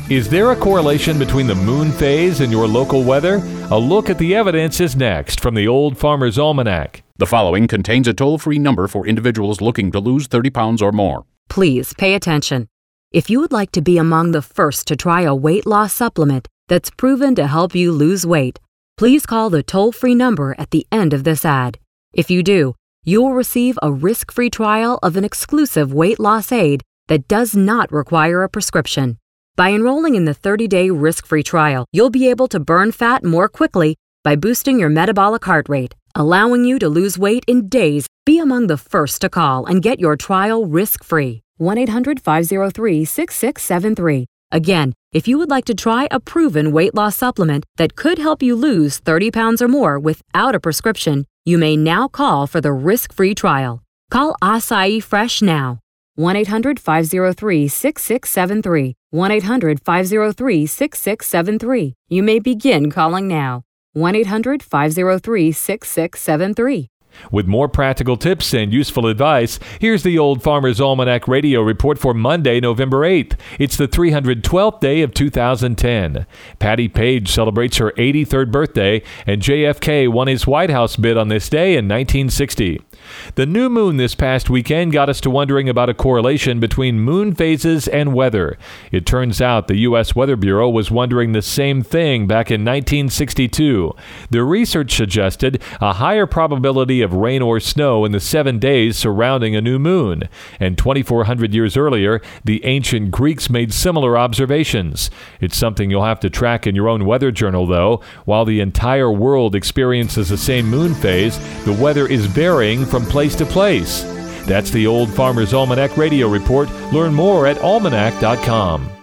Is there a correlation between the moon phase and your local weather? A look at the evidence is next from the Old Farmer's Almanac. The following contains a toll-free number for individuals looking to lose 30 pounds or more. Please pay attention. If you would like to be among the first to try a weight loss supplement that's proven to help you lose weight, please call the toll-free number at the end of this ad. If you do, you will receive a risk-free trial of an exclusive weight loss aid that does not require a prescription. By enrolling in the 30-day risk-free trial, you'll be able to burn fat more quickly by boosting your metabolic heart rate, allowing you to lose weight in days. Be among the first to call and get your trial risk-free. 1-800-503-6673. Again, if you would like to try a proven weight loss supplement that could help you lose 30 pounds or more without a prescription, you may now call for the risk-free trial. Call Acai Fresh now. 1-800-503-6673. 1-800-503-6673. You may begin calling now. 1-800-503-6673. With more practical tips and useful advice, here's the Old Farmer's Almanac radio report for Monday, November 8th. It's the 312th day of 2010. Patty Page celebrates her 83rd birthday, and JFK won his White House bid on this day in 1960. The new moon this past weekend got us to wondering about a correlation between moon phases and weather. It turns out the U.S. Weather Bureau was wondering the same thing back in 1962. The research suggested a higher probability of rain or snow in the 7 days surrounding a new moon. And 2,400 years earlier, the ancient Greeks made similar observations. It's something you'll have to track in your own weather journal, though. While the entire world experiences the same moon phase, the weather is varying from place to place. That's the Old Farmer's Almanac radio report. Learn more at almanac.com.